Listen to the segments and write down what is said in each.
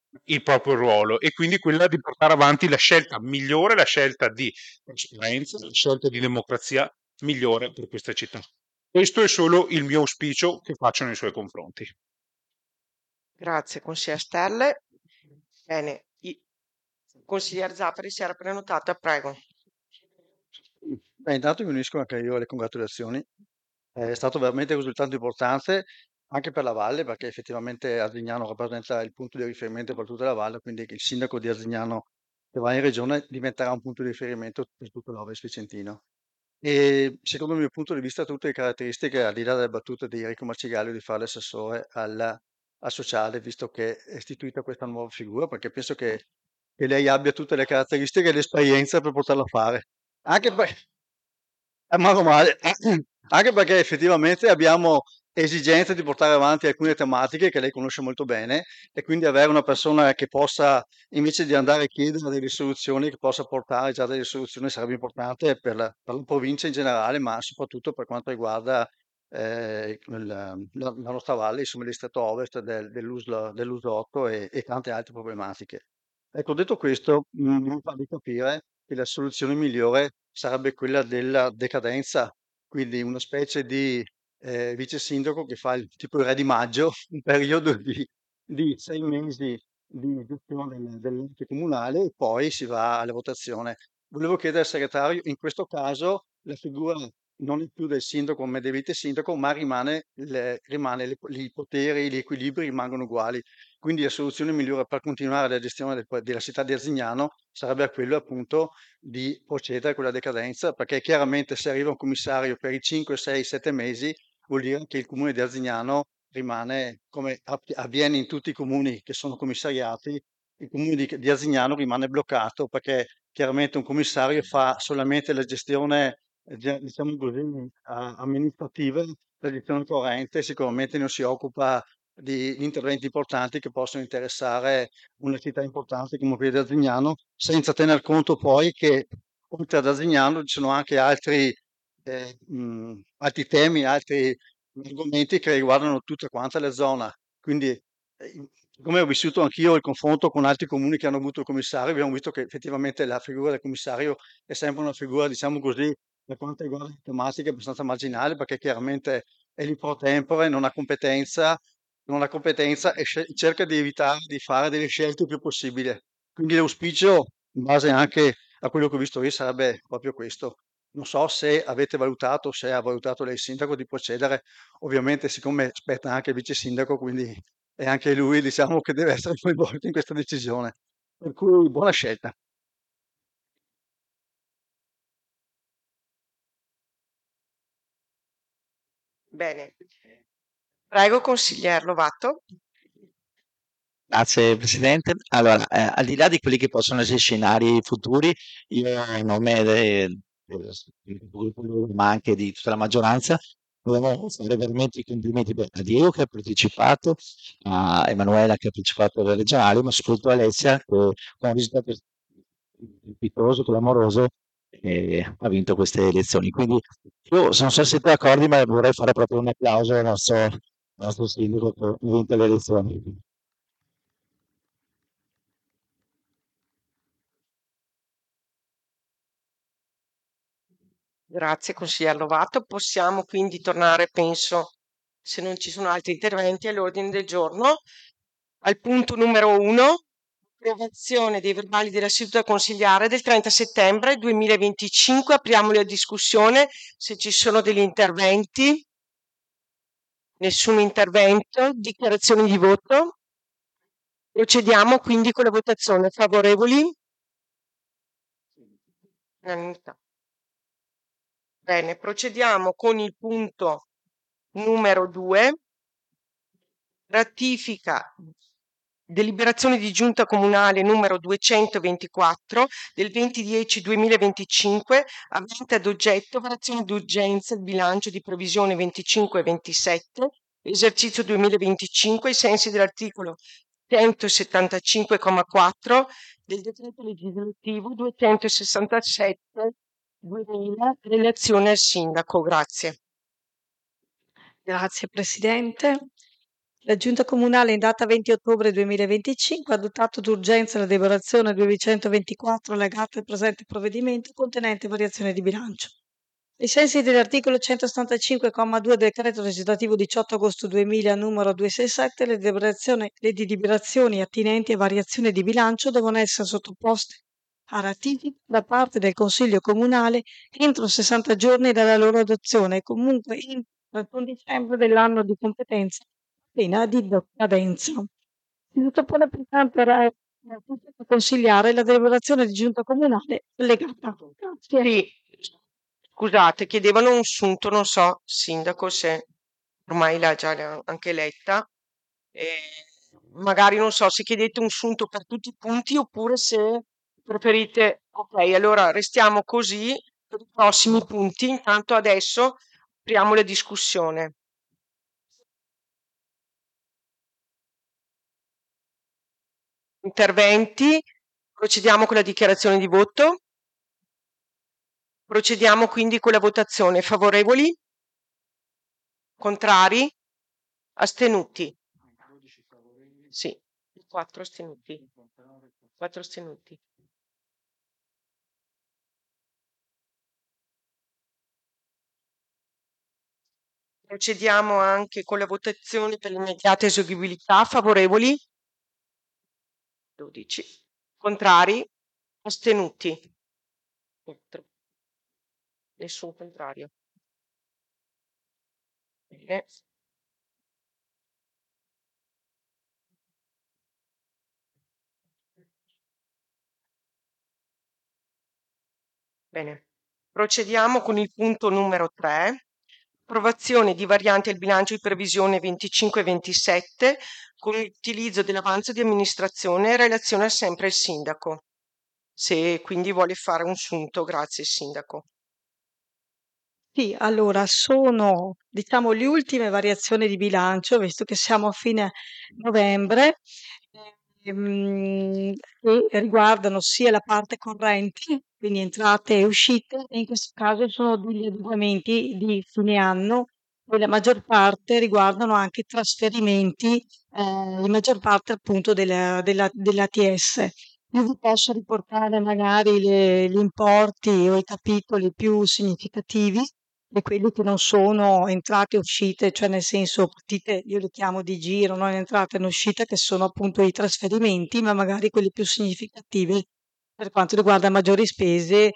il proprio ruolo e quindi quella di portare avanti la scelta migliore, la scelta di trasparenza, la scelta di democrazia migliore per questa città. Questo è solo il mio auspicio che faccio nei suoi confronti. Grazie, consigliere Sterle. Bene, consigliere Zaffari si era prenotata, prego. Beh, intanto mi unisco anche io alle congratulazioni. È stato veramente un risultato importante anche per la Valle, perché effettivamente Arzignano rappresenta il punto di riferimento per tutta la Valle, quindi il sindaco di Arzignano che va in regione diventerà un punto di riferimento per tutto l'Ovest Vicentino. E secondo il mio punto di vista, tutte le caratteristiche, al di là delle battute di Enrico Marcigallo di fare l'assessore al sociale, visto che è istituita questa nuova figura, perché penso che lei abbia tutte le caratteristiche e l'esperienza per poterla fare. Anche per, meno male, anche perché effettivamente abbiamo esigenza di portare avanti alcune tematiche che lei conosce molto bene e quindi avere una persona che possa, invece di andare a chiedere delle soluzioni, che possa portare già delle soluzioni sarebbe importante per la provincia in generale, ma soprattutto per quanto riguarda la nostra valle, insomma il distretto ovest dell'USL 8 e tante altre problematiche. Ecco, detto questo, mi pare di capire che la soluzione migliore sarebbe quella della decadenza, quindi una specie di vice sindaco che fa il tipo il re di maggio, un periodo di 6 mesi di gestione dell'ente comunale e poi si va alla votazione. Volevo chiedere al segretario, in questo caso la figura non è più del sindaco come del vice sindaco, ma i poteri, gli equilibri rimangono uguali. Quindi la soluzione migliore per continuare la gestione della città di Arzignano sarebbe quello appunto di procedere con la decadenza, perché chiaramente se arriva un commissario per i 5, 6, 7 mesi vuol dire che il comune di Arzignano rimane, come avviene in tutti i comuni che sono commissariati, il comune di Arzignano rimane bloccato perché chiaramente un commissario fa solamente la gestione, diciamo così, amministrativa, la gestione corrente, sicuramente non si occupa di interventi importanti che possono interessare una città importante come quella di Arzignano, senza tener conto poi che oltre ad Arzignano ci sono anche altri temi, altri argomenti che riguardano tutta quanta la zona. Quindi, come ho vissuto anch'io il confronto con altri comuni che hanno avuto il commissario, abbiamo visto che effettivamente la figura del commissario è sempre una figura, diciamo così, per quanto riguarda le tematiche abbastanza marginale, perché chiaramente è lì pro tempore, non ha competenza e cerca di evitare di fare delle scelte il più possibile. Quindi l'auspicio, in base anche a quello che ho visto io, sarebbe proprio questo. Non so se avete valutato, se ha valutato lei il sindaco di procedere, ovviamente siccome spetta anche il vice sindaco, quindi è anche lui, diciamo, che deve essere coinvolto in questa decisione. Per cui buona scelta. Bene, prego, consigliere Lovato. Grazie Presidente. Allora, al di là di quelli che possono essere scenari futuri, io a nome del gruppo, ma anche di tutta la maggioranza, volevo fare veramente i complimenti a Diego che ha partecipato, a Emanuela che ha partecipato alle regionali, ma soprattutto a Alessia che con un risultato pietoso, clamoroso, ha vinto queste elezioni. Quindi io non so se siete d'accordo, ma vorrei fare proprio un applauso al nostro sindaco che ha vinto le elezioni. Grazie, consigliere Lovato. Possiamo quindi tornare, penso, se non ci sono altri interventi, all'ordine del giorno. Al punto numero 1, approvazione dei verbali della seduta consigliare del 30 settembre 2025. Apriamo la discussione se ci sono degli interventi. Nessun intervento, dichiarazioni di voto. Procediamo quindi con la votazione. Favorevoli? Unanimità. Bene, procediamo con il punto numero 2, ratifica deliberazione di giunta comunale numero 224 del 20/10/2025 avente ad oggetto variazione d'urgenza il bilancio di previsione 25 e 27 esercizio 2025 ai sensi dell'articolo 175,4 del decreto legislativo 267 2000, relazione al sindaco. Grazie. Grazie Presidente. La Giunta Comunale in data 20 ottobre 2025 ha adottato d'urgenza la deliberazione 224 allegata al presente provvedimento contenente variazione di bilancio. Ai sensi dell'articolo 175,2 del decreto legislativo 18 agosto 2000 numero 267, le deliberazioni attinenti a variazione di bilancio devono essere sottoposte a ratifica da parte del Consiglio Comunale entro 60 giorni dalla loro adozione e comunque entro il 31 dicembre dell'anno di competenza pena di decadenza. Si sottopone pertanto a consigliare la deliberazione di giunta comunale allegata. Grazie. Sì, scusate, chiedevano un sunto, non so, sindaco, se ormai l'ha già anche letta. Magari non so se chiedete un sunto per tutti i punti oppure se preferite. Ok, allora restiamo così per i prossimi punti. Intanto adesso apriamo la discussione. Interventi. Procediamo con la dichiarazione di voto. Procediamo quindi con la votazione. Favorevoli? Contrari? Astenuti? Sì, 4 astenuti. 4 astenuti. Procediamo anche con la votazione per l'immediata eseguibilità. Favorevoli? 12. Contrari? Astenuti? 4. Nessun contrario. Bene. Bene. Procediamo con il punto numero 3. Approvazione di varianti al bilancio di previsione 25-27 con l'utilizzo dell'avanzo di amministrazione in relazione sempre al sindaco. Se quindi vuole fare un sunto, grazie sindaco. Sì, allora sono, diciamo, le ultime variazioni di bilancio, visto che siamo a fine novembre, che riguardano sia la parte corrente, quindi entrate e uscite, e in questo caso sono degli adeguamenti di fine anno e la maggior parte riguardano anche trasferimenti, in maggior parte appunto dell'ATS. Io vi posso riportare magari gli importi o i capitoli più significativi e quelli che non sono entrate e uscite, cioè nel senso partite, io le chiamo di giro, non entrate e uscite, che sono appunto i trasferimenti, ma magari quelli più significativi per quanto riguarda maggiori spese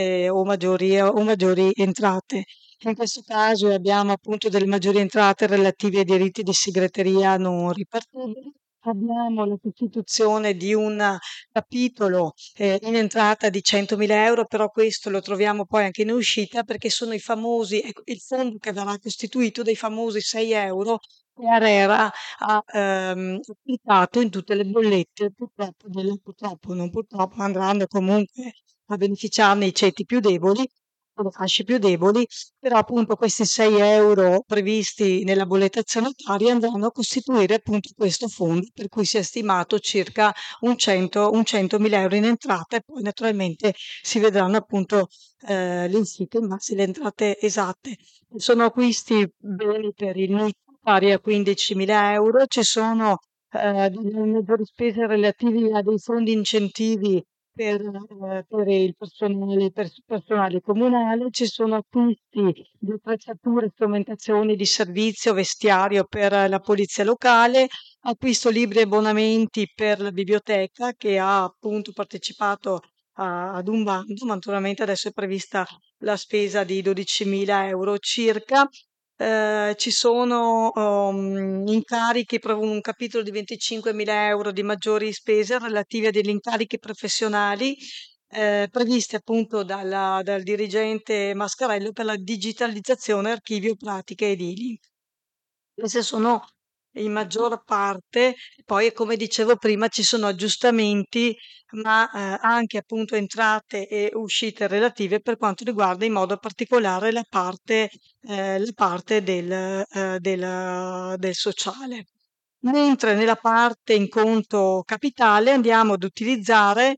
o maggiori entrate. In questo caso abbiamo appunto delle maggiori entrate relative ai diritti di segreteria non ripartibili. Abbiamo la costituzione di un capitolo in entrata di 100.000 euro, però questo lo troviamo poi anche in uscita perché sono i famosi, ecco, il fondo che verrà costituito dei famosi 6 euro che ARERA ha applicato in tutte le bollette, purtroppo, non purtroppo, andranno comunque a beneficiarne i ceti più deboli, o le fasce più deboli, però appunto questi 6 euro previsti nella bolletta sanitaria andranno a costituire appunto questo fondo per cui si è stimato circa un 100.000 euro in entrata e poi naturalmente si vedranno appunto le uscite in base alle entrate esatte. Sono acquisti beni per il NIT pari a 15.000 euro, ci sono delle maggiori spese relative a dei fondi incentivi per il personale comunale, ci sono acquisti di attrezzature, strumentazioni di servizio, vestiario per la polizia locale, acquisto libri e abbonamenti per la biblioteca che ha appunto partecipato ad un bando, ma naturalmente adesso è prevista la spesa di 12.000 euro circa. Ci sono incarichi, un capitolo di 25.000 euro di maggiori spese relative a degli incarichi professionali previsti appunto dal dirigente Mascarello per la digitalizzazione archivio pratiche edili. Queste sono in maggior parte, poi come dicevo prima ci sono aggiustamenti, ma anche appunto entrate e uscite relative per quanto riguarda in modo particolare la parte del sociale. Mentre nella parte in conto capitale andiamo ad utilizzare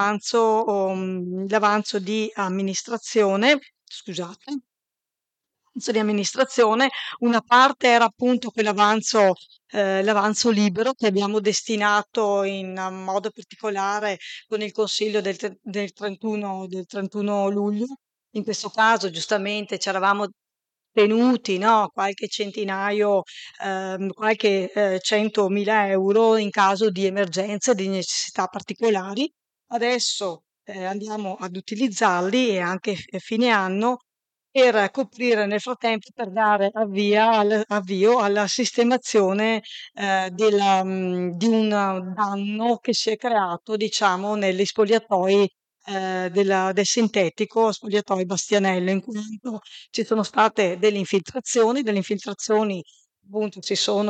l'avanzo di amministrazione, scusate, di amministrazione. Una parte era appunto quell'avanzo, l'avanzo libero che abbiamo destinato in modo particolare con il consiglio del 31 luglio. In questo caso, giustamente, ci eravamo tenuti, no, qualche centinaio, qualche 100.000 euro in caso di emergenza, di necessità particolari. Adesso andiamo ad utilizzarli e anche a fine anno per coprire nel frattempo, per dare avvio alla sistemazione di un danno che si è creato, diciamo, negli spogliatoi del sintetico, spogliatoi Bastianello, in quanto ci sono state delle infiltrazioni appunto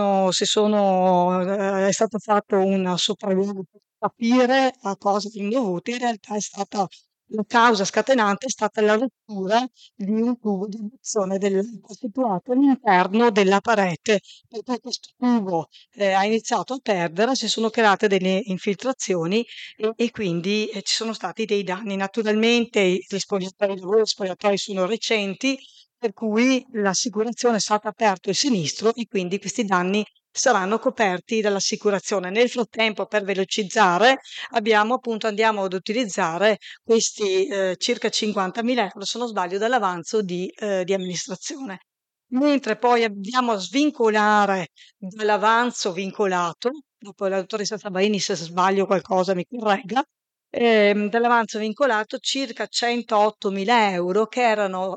è stato fatto un sopralluogo per capire a cosa sono dovuti, in realtà è stata la causa scatenante è stata la rottura di un tubo di induzione situato all'interno della parete, perché questo tubo ha iniziato a perdere, si sono create delle infiltrazioni e quindi ci sono stati dei danni. Naturalmente gli spogliatoi sono recenti, per cui l'assicurazione è stata aperta il sinistro e quindi questi danni saranno coperti dall'assicurazione. Nel frattempo, per velocizzare, andiamo ad utilizzare questi circa 50.000 euro, se non sbaglio, dall'avanzo di amministrazione. Mentre poi andiamo a svincolare dall'avanzo vincolato, dopo la dottoressa Sabaini, se sbaglio qualcosa mi corregga, dall'avanzo vincolato circa 108.000 euro che erano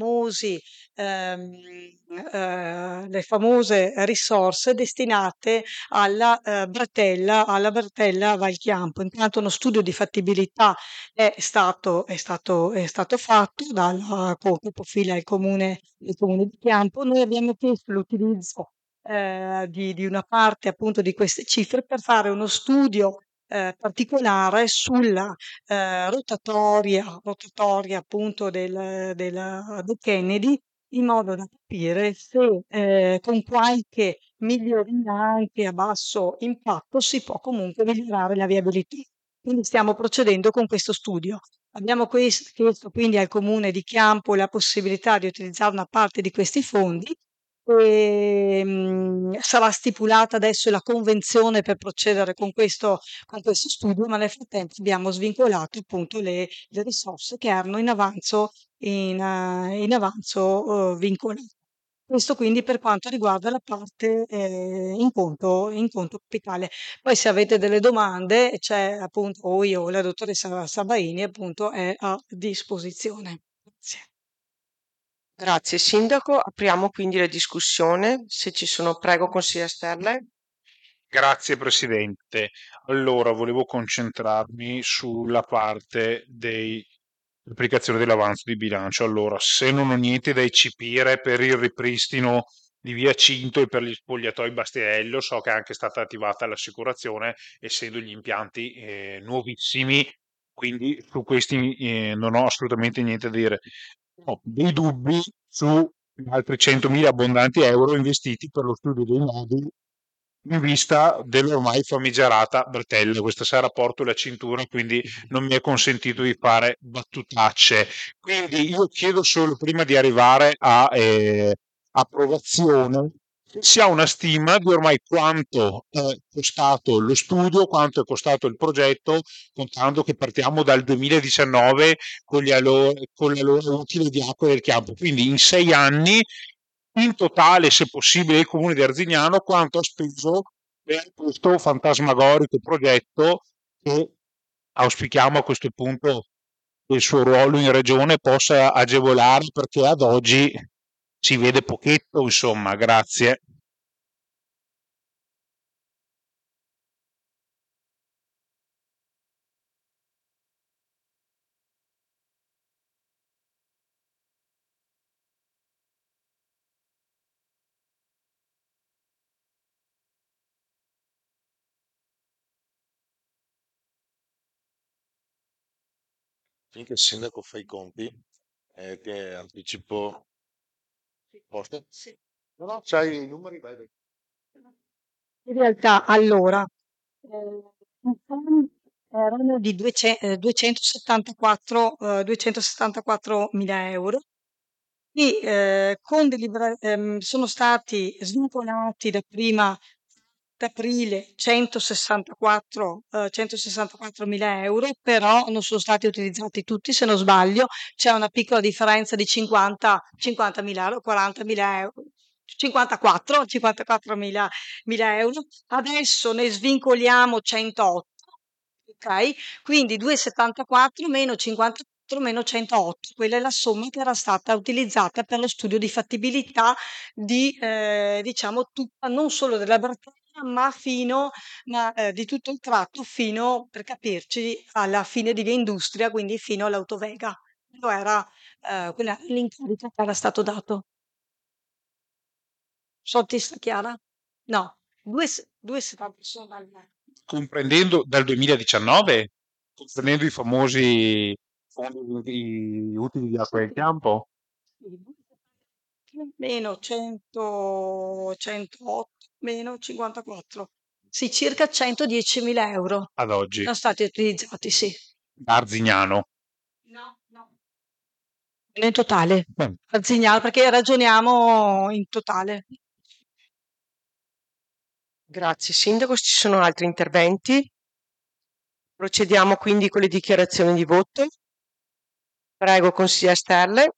le famose risorse destinate alla Bretella Valchiampo. Intanto uno studio di fattibilità è stato fatto dal capofila del comune di Chiampo. Noi abbiamo chiesto l'utilizzo di una parte appunto di queste cifre per fare uno studio particolare sulla rotatoria appunto del Kennedy, in modo da capire se con qualche miglioria anche a basso impatto si può comunque migliorare la viabilità. Quindi stiamo procedendo con questo studio. Abbiamo chiesto quindi al comune di Chiampo la possibilità di utilizzare una parte di questi fondi. Sarà stipulata adesso la convenzione per procedere con questo studio, ma nel frattempo abbiamo svincolato appunto le risorse che erano in avanzo vincolato. Questo quindi per quanto riguarda la parte in conto capitale. Poi se avete delle domande, c'è appunto o io o la dottoressa Sabaini appunto è a disposizione. Grazie. Grazie Sindaco, apriamo quindi la discussione. Se ci sono, prego consigliere Sterler. Grazie Presidente. Allora, volevo concentrarmi sulla parte dell'applicazione dell'avanzo di bilancio. Allora, se non ho niente da eccepire per il ripristino di Via Cinto e per gli spogliatoi Bastianello, so che è anche stata attivata l'assicurazione, essendo gli impianti nuovissimi, quindi su questi non ho assolutamente niente da dire. Ho dei dubbi su altri 100.000 abbondanti euro investiti per lo studio dei nodi in vista dell'ormai famigerata Bretella. Questa sera porto la cintura, quindi non mi è consentito di fare battutacce. Quindi io chiedo solo, prima di arrivare a approvazione, che si ha una stima di ormai quanto è costato lo studio, quanto è costato il progetto, contando che partiamo dal 2019 con la loro utile di acqua del Chiampo. Quindi in 6 anni in totale, se possibile, il comune di Arzignano quanto ha speso per questo fantasmagorico progetto che auspichiamo a questo punto che il suo ruolo in regione possa agevolare, perché ad oggi si vede pochetto, insomma. Grazie. Finché il sindaco fa i conti, che anticipo posto? Sì. No, no, c'hai i numeri, vai, vai. In realtà, allora, i fondi erano di 274.000 euro sono stati svincolati da prima d'aprile 164.000 euro, però non sono stati utilizzati tutti, se non sbaglio, c'è una piccola differenza di 50.000 euro, 40.000 euro. 54.000 euro. Adesso ne svincoliamo 108, ok? Quindi 2,74 meno 54 meno 108, quella è la somma che era stata utilizzata per lo studio di fattibilità di, diciamo, tutta, non solo della Bretagne, ma di tutto il tratto fino, per capirci, alla fine di Via Industria, quindi fino all'Autovega. Quella era l'incarico che era stato dato. Ti sta chiara? No, 2,70. Comprendendo dal 2019, comprendendo i famosi fondi utili di acqua in campo, Meno 108, meno 54. Sì, circa 110.000 euro ad oggi, sono stati utilizzati, sì. da Arzignano. No. In totale, Beh, Arzignano, perché ragioniamo in totale. Grazie Sindaco, ci sono altri interventi? Procediamo quindi con le dichiarazioni di voto. Prego, consigliere Sterle.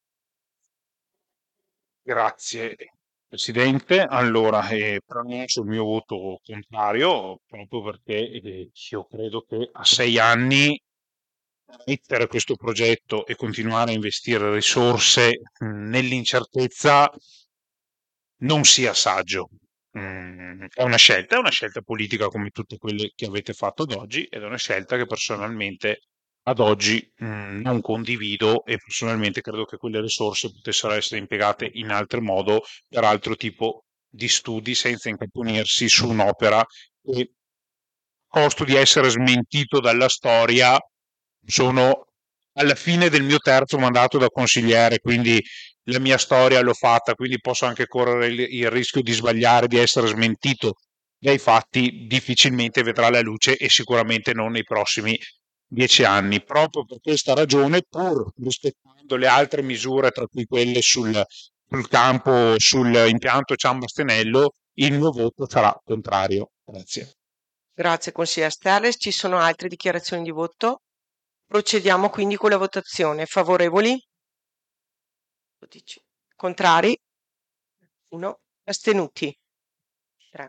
Grazie Presidente. Allora, preannuncio il mio voto contrario proprio perché io credo che a 6 anni mettere questo progetto e continuare a investire risorse nell'incertezza non sia saggio. È una scelta politica come tutte quelle che avete fatto ad oggi ed è una scelta che personalmente ad oggi non condivido e personalmente credo che quelle risorse potessero essere impiegate in altro modo per altro tipo di studi senza incaponirsi su un'opera che, a costo di essere smentito dalla storia, sono alla fine del mio terzo mandato da consigliere, quindi la mia storia l'ho fatta, quindi posso anche correre il rischio di sbagliare, di essere smentito dai fatti, difficilmente vedrà la luce e sicuramente non nei prossimi 10 anni. Proprio per questa ragione, pur rispettando le altre misure, tra cui quelle sul campo, sull'impianto Ciambastenello, il mio voto sarà contrario. Grazie. Grazie consigliere Sterle. Ci sono altre dichiarazioni di voto? Procediamo quindi con la votazione. Favorevoli? 12. Contrari? 1. Astenuti? 3.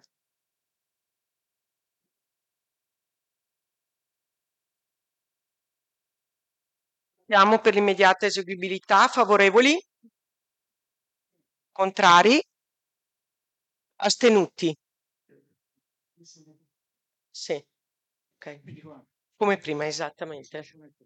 Siamo per l'immediata eseguibilità. Favorevoli? Contrari? Astenuti? Sì. Ok. Come prima, esattamente.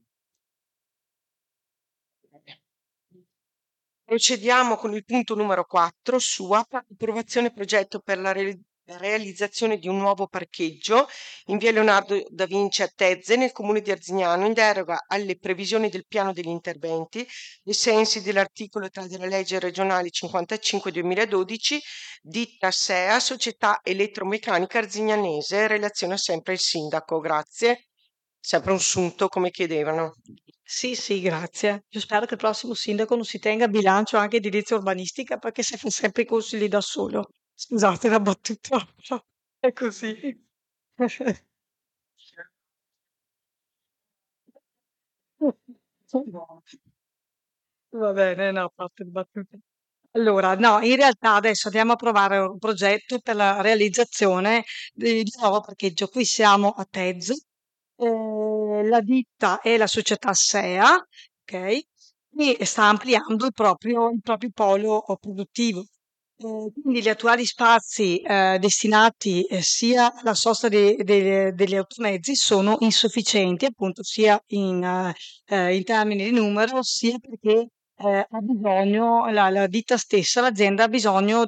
Procediamo con il punto numero 4 su approvazione progetto per la realizzazione di un nuovo parcheggio in via Leonardo da Vinci a Tezze nel comune di Arzignano in deroga alle previsioni del piano degli interventi ai sensi dell'articolo 3 della legge regionale 55/2012 ditta SEA Società Elettromeccanica Arzignanese, relazione sempre il sindaco. Grazie. Sempre un sunto come chiedevano. Sì, grazie. Io spero che il prossimo sindaco non si tenga a bilancio anche di edilizia urbanistica perché si fa sempre i consigli da solo. Scusate la battuta, però è così. Va bene, no, a parte le battute. Allora, no, in realtà adesso andiamo a provare un progetto per la realizzazione di un nuovo parcheggio. Qui siamo a Tezze, la ditta è la società SEA, ok? E sta ampliando il proprio polo produttivo. Quindi gli attuali spazi destinati sia alla sosta degli automezzi sono insufficienti, appunto, sia in termini di numero, sia perché ha bisogno, la ditta stessa, l'azienda ha bisogno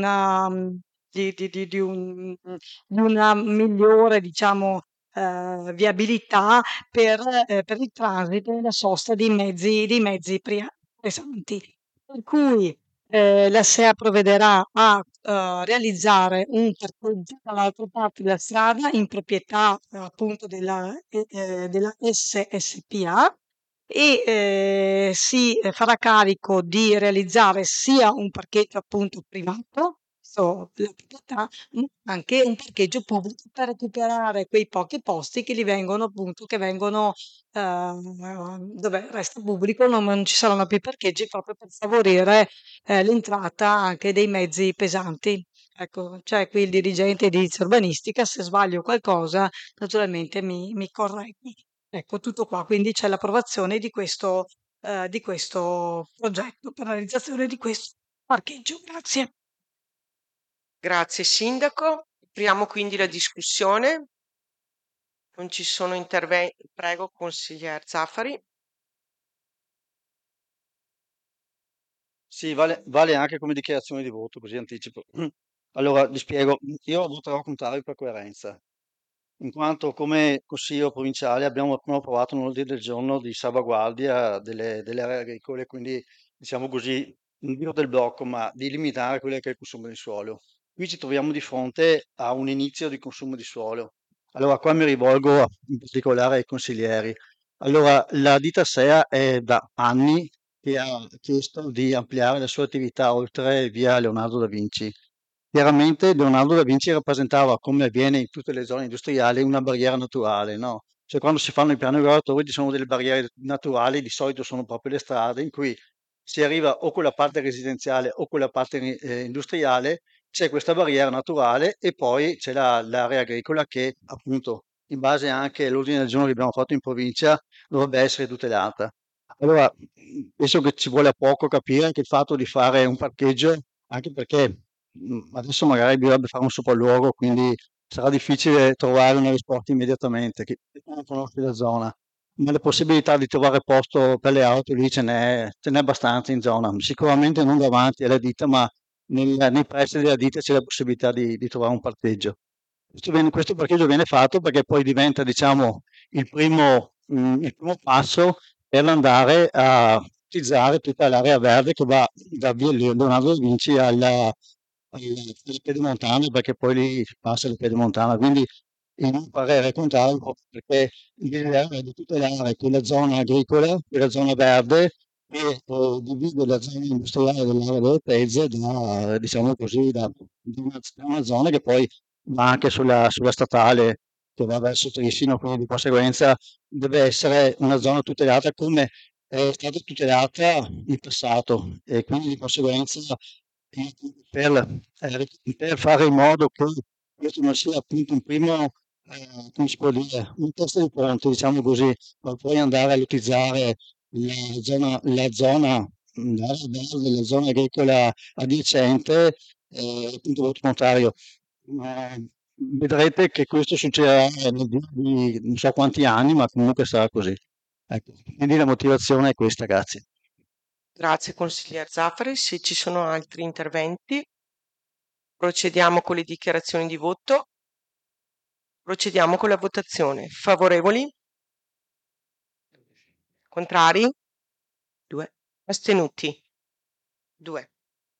di una migliore, diciamo, viabilità per il transito e la sosta dei mezzi pesanti. Per cui la SEA provvederà a realizzare un parcheggio dall'altra parte della strada in proprietà appunto della SSPA e si farà carico di realizzare sia un parcheggio appunto privato, la proprietà, ma anche un parcheggio pubblico per recuperare quei pochi posti che vengono dove resta pubblico, non ci saranno più parcheggi proprio per favorire l'entrata anche dei mezzi pesanti. Ecco, c'è qui il dirigente di edilizia urbanistica, se sbaglio qualcosa naturalmente mi correggi. Ecco, tutto qua, quindi c'è l'approvazione di questo progetto per la realizzazione di questo parcheggio. Grazie. Grazie Sindaco. Apriamo quindi la discussione. Non ci sono interventi. Prego, consigliere Zaffari. Sì, vale anche come dichiarazione di voto, così anticipo. Allora, vi spiego, io voterò contrario per coerenza, in quanto come Consiglio provinciale abbiamo appena approvato un ordine del giorno di salvaguardia delle aree agricole, quindi diciamo così, non dico del blocco, ma di limitare quello che è il consumo di suolo. Qui ci troviamo di fronte a un inizio di consumo di suolo. Allora, qua mi rivolgo in particolare ai consiglieri. Allora, la ditta SEA è da anni che ha chiesto di ampliare la sua attività oltre via Leonardo da Vinci. Chiaramente Leonardo da Vinci rappresentava, come avviene in tutte le zone industriali, una barriera naturale, no? Cioè quando si fanno i piani regolatori ci sono delle barriere naturali, di solito sono proprio le strade, in cui si arriva o con la parte residenziale o con la parte industriale, c'è questa barriera naturale e poi c'è l'area agricola che appunto, in base anche all'ordine del giorno che abbiamo fatto in provincia, dovrebbe essere tutelata. Allora, penso che ci vuole poco capire anche il fatto di fare un parcheggio, anche perché adesso magari bisognerebbe fare un sopralluogo, quindi sarà difficile trovare una risposta immediatamente, che non conosce la zona. Ma le possibilità di trovare posto per le auto lì ce n'è abbastanza in zona. Sicuramente non davanti alla ditta, ma nei pressi della ditta c'è la possibilità di trovare un parcheggio. Questo parcheggio viene fatto perché poi diventa, diciamo, il primo passo per andare a utilizzare tutta l'area verde che va da via Leonardo da Vinci alla Pedemontana, perché poi lì si passa la Pedemontana. Quindi il mio parere è contrario proprio perché il desiderio è di tutelare quella zona agricola, quella zona verde e divide la zona industriale dell'area delle Tezze da, diciamo così, da una zona che poi va anche sulla statale che va verso Trissino, quindi di conseguenza deve essere una zona tutelata come è stata tutelata in passato e quindi di conseguenza per fare in modo che questo non sia appunto un primo, come si può dire, un testa di ponte, diciamo così, per poi andare a utilizzare l'area verde, la zona agricola adiacente, appunto voto contrario. Ma vedrete che questo succederà nel giro di non so quanti anni, ma comunque sarà così. Ecco, quindi la motivazione è questa, grazie. Grazie consigliere Zaffari. Se ci sono altri interventi, procediamo con le dichiarazioni di voto. Procediamo con la votazione. Favorevoli? Contrari? 2. Astenuti? 2.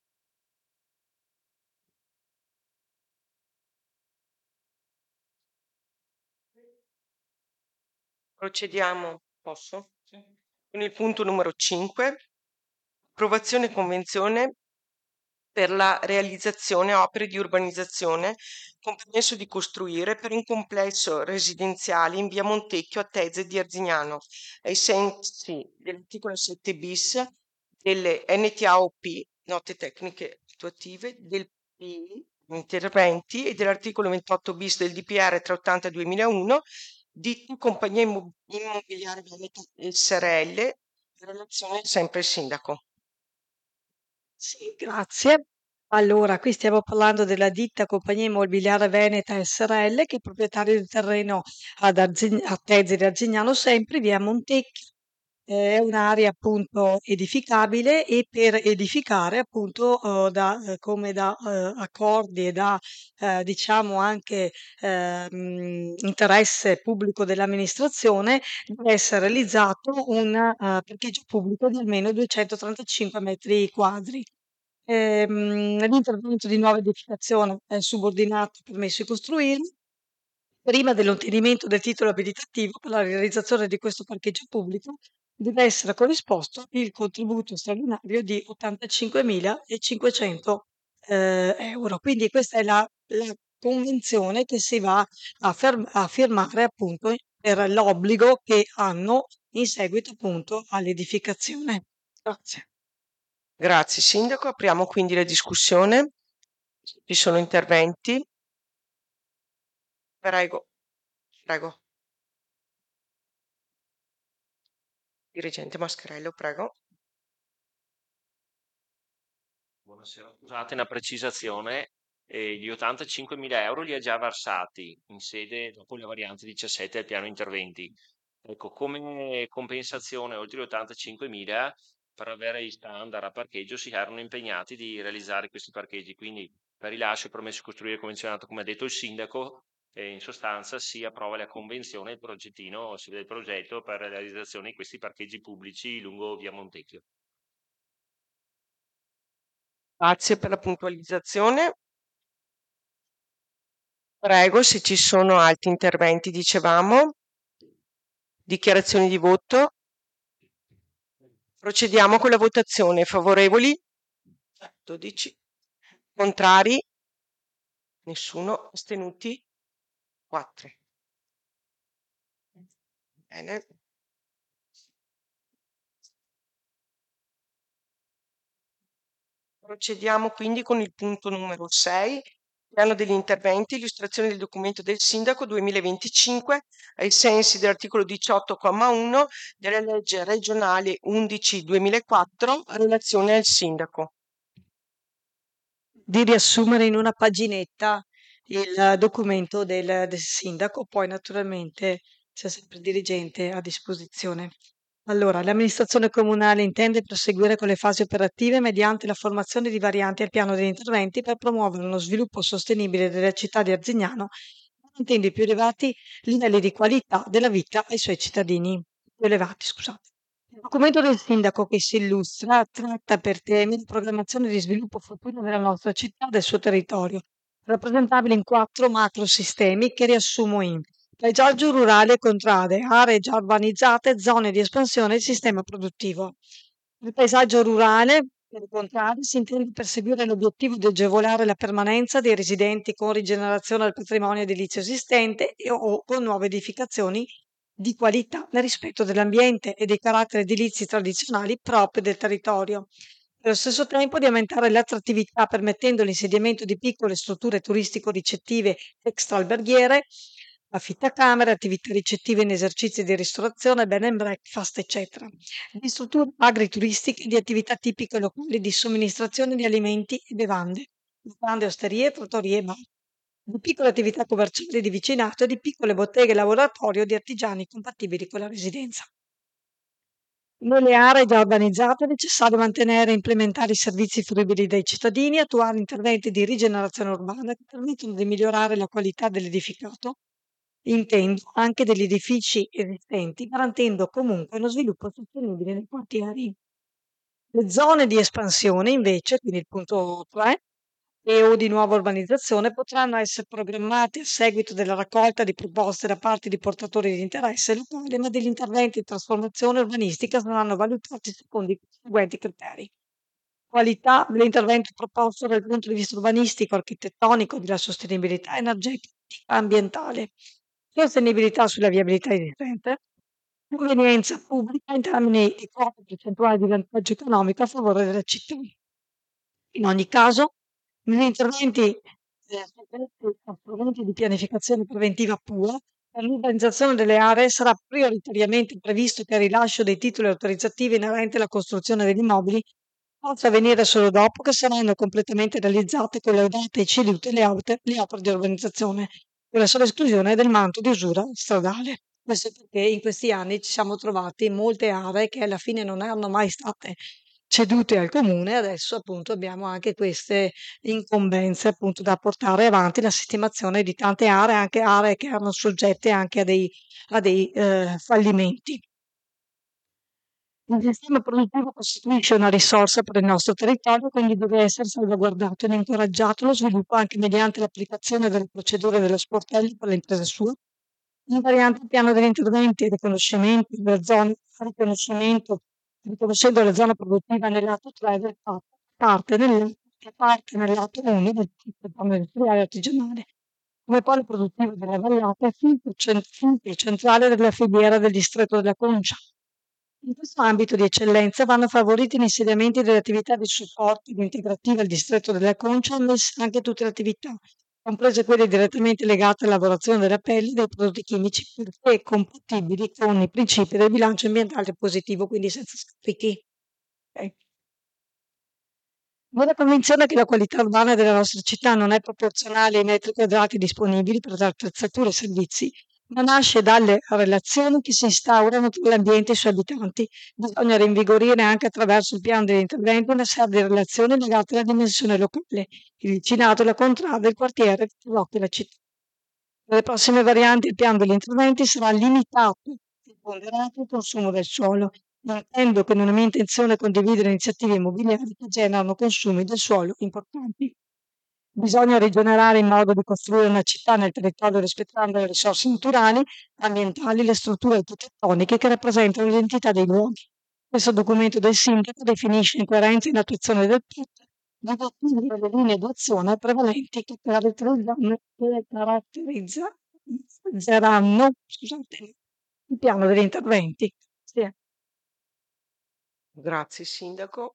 Procediamo, posso? Con il punto numero 5. Approvazione convenzione per la realizzazione opere di urbanizzazione con permesso di costruire per un complesso residenziale in via Montecchio a Tezze di Arzignano, ai sensi dell'articolo 7 bis delle NTAOP, note tecniche attuative, del PI, interventi e dell'articolo 28 bis del DPR 380-2001, di Compagnia Immobiliare Veneto SRL, in relazione sempre al sindaco. Sì, grazie. Allora, qui stiamo parlando della ditta Compagnia Immobiliare Veneta SRL, che è proprietario del terreno a Tezze di Arzignano sempre, via Montecchio. È un'area appunto edificabile e per edificare appunto come da accordi e da diciamo anche interesse pubblico dell'amministrazione deve essere realizzato un parcheggio pubblico di almeno 235 metri quadri. L'intervento di nuova edificazione è subordinato al permesso di costruire. Prima dell'ottenimento del titolo abilitativo per la realizzazione di questo parcheggio pubblico deve essere corrisposto il contributo straordinario di 85.500 euro. Quindi questa è la convenzione che si va a firmare appunto per l'obbligo che hanno in seguito appunto all'edificazione. Grazie. Grazie Sindaco, apriamo quindi la discussione. Ci sono interventi? Prego, prego. Dirigente Mascherello, prego. Buonasera, scusate una precisazione, gli 85.000 euro li ha già versati in sede dopo le varianti 17 del piano interventi. Ecco, come compensazione oltre gli 85.000 per avere gli standard a parcheggio si erano impegnati di realizzare questi parcheggi, quindi per rilascio è promesso costruire convenzionato, come ha detto il sindaco, e in sostanza si approva la convenzione, il progettino, si vede il progetto per la realizzazione di questi parcheggi pubblici lungo via Montecchio. Grazie per la puntualizzazione. Prego, se ci sono altri interventi, dicevamo. Dichiarazioni di voto. Procediamo con la votazione. Favorevoli? 12. Contrari? Nessuno. Astenuti? 4. Bene. Procediamo quindi con il punto numero 6, piano degli interventi, illustrazione del documento del Sindaco 2025 ai sensi dell'articolo 18,1 della legge regionale 11/2004, relazione al Sindaco. Di riassumere in una paginetta il documento del sindaco, poi naturalmente c'è sempre il dirigente a disposizione. Allora, l'amministrazione comunale intende proseguire con le fasi operative mediante la formazione di varianti al piano degli interventi per promuovere uno sviluppo sostenibile della città di Arzignano, garantendo i più elevati livelli di qualità della vita ai suoi cittadini. Più elevati, scusate. Il documento del sindaco che si illustra tratta per temi di programmazione di sviluppo futuro della nostra città e del suo territorio, rappresentabili in 4 macrosistemi che riassumo in paesaggio rurale e contrade, aree già urbanizzate, zone di espansione del sistema produttivo. Il paesaggio rurale, per il contrario, si intende perseguire l'obiettivo di agevolare la permanenza dei residenti con rigenerazione del patrimonio edilizio esistente o con nuove edificazioni di qualità nel rispetto dell'ambiente e dei caratteri edilizi tradizionali propri del territorio. Allo stesso tempo di aumentare l'attrattività permettendo l'insediamento di piccole strutture turistico-ricettive extraalberghiere, affittacamere, attività ricettive in esercizi di ristorazione, bed and breakfast, eccetera. Di strutture agrituristiche di attività tipiche locali di somministrazione di alimenti e bevande, grandi osterie, trattorie e bar, di piccole attività commerciali di vicinato e di piccole botteghe laboratorio di artigiani compatibili con la residenza. Nelle aree già urbanizzate è necessario mantenere e implementare i servizi fruibili dai cittadini, attuare interventi di rigenerazione urbana che permettono di migliorare la qualità dell'edificato, intendo anche degli edifici esistenti, garantendo comunque uno sviluppo sostenibile nei quartieri. Le zone di espansione, invece, quindi il punto 3, o di nuova urbanizzazione, potranno essere programmate a seguito della raccolta di proposte da parte di portatori di interesse locale, ma degli interventi di trasformazione urbanistica saranno valutati secondo i seguenti criteri: qualità dell'intervento proposto dal punto di vista urbanistico, architettonico, della sostenibilità energetica e ambientale, sostenibilità sulla viabilità esistente, convenienza pubblica in termini di quota percentuale di vantaggio economico a favore della città. In ogni caso, negli interventi a strumenti di pianificazione preventiva pura, per l'urbanizzazione delle aree sarà prioritariamente previsto che il rilascio dei titoli autorizzativi inerenti alla costruzione degli immobili possa avvenire solo dopo che saranno completamente realizzate, collaudate e cedute le opere di urbanizzazione, con la sola esclusione del manto di usura stradale. Questo perché in questi anni ci siamo trovati in molte aree che alla fine non erano mai state cedute al comune, adesso appunto abbiamo anche queste incombenze appunto da portare avanti la sistemazione di tante aree, anche aree che erano soggette anche a dei fallimenti. Il sistema produttivo costituisce una risorsa per il nostro territorio, quindi deve essere salvaguardato ed incoraggiato lo sviluppo anche mediante l'applicazione delle procedure dello sportello per le imprese sue, in variante piano degli interventi e riconoscimenti delle zone riconoscendo la zona produttiva nell'atto 3 del parte nell'atto 1 del piano industriale artigianale, come polo produttivo della vallata e filtro centrale della filiera del distretto della Concia. In questo ambito di eccellenza vanno favoriti gli insediamenti delle attività di supporto ed integrativa al distretto della Concia, messe anche tutte le attività, comprese quelle direttamente legate alla lavorazione della pelle e dei prodotti chimici, perché compatibili con i principi del bilancio ambientale positivo, quindi senza sprechi. Ok. Nella convinzione che la qualità urbana della nostra città non è proporzionale ai metri quadrati disponibili per le attrezzature e servizi, ma nasce dalle relazioni che si instaurano tra l'ambiente e i suoi abitanti. Bisogna rinvigorire anche attraverso il piano degli interventi una serie di relazioni legate alla dimensione locale, il vicinato, la contrada, il quartiere, il blocco e la città. Nelle prossime varianti il piano degli interventi sarà limitato e ponderato il consumo del suolo, notendo che non è mia intenzione condividere iniziative immobiliari che generano consumi del suolo importanti. Bisogna rigenerare in modo di costruire una città nel territorio rispettando le risorse naturali, ambientali, le strutture architettoniche che rappresentano l'identità dei luoghi. Questo documento del sindaco definisce in coerenza e in attuazione del PIT le linee d'azione prevalenti che caratterizzeranno, scusate, il piano degli interventi. Sì. Grazie Sindaco.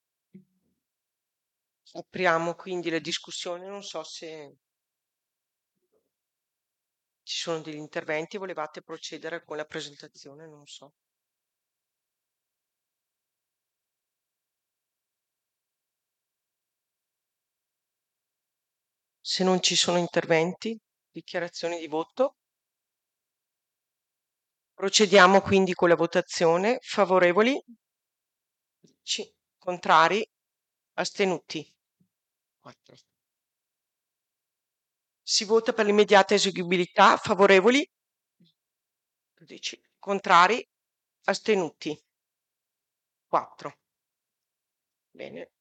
Apriamo quindi la discussione, non so se ci sono degli interventi, volevate procedere con la presentazione, non so. Se non ci sono interventi, dichiarazioni di voto. Procediamo quindi con la votazione. Favorevoli? Contrari? Astenuti? 4. Si vota per l'immediata eseguibilità. Favorevoli? 12. Contrari? Astenuti? 4. Bene.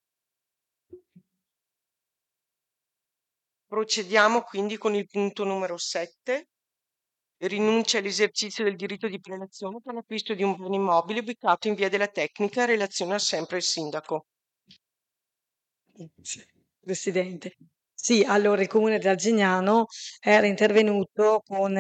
Procediamo quindi con il punto numero 7. Rinuncia all'esercizio del diritto di prelazione per l'acquisto di un bene immobile ubicato in via della Tecnica, relazione sempre il sindaco. Presidente. Sì, allora il comune di Arzignano era intervenuto con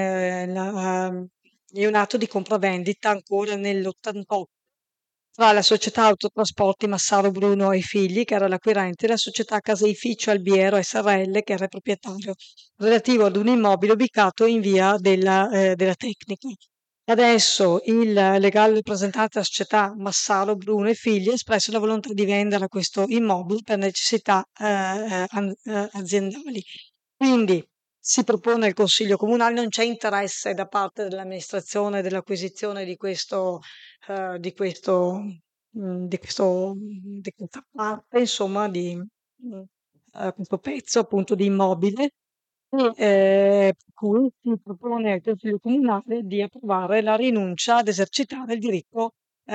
un atto di compravendita ancora nell'88 tra la società Autotrasporti Massaro Bruno e Figli, che era l'acquirente, e la società Caseificio Albiero SRL, che era il proprietario, relativo ad un immobile ubicato in via della Tecnica. Adesso il legale rappresentante della società Massaro Bruno e Figli ha espresso la volontà di vendere questo immobile per necessità aziendali. Quindi si propone al Consiglio Comunale, non c'è interesse da parte dell'amministrazione dell'acquisizione di questa parte, insomma, di questo pezzo appunto di immobile. Per cui si propone al Consiglio Comunale di approvare la rinuncia ad esercitare il diritto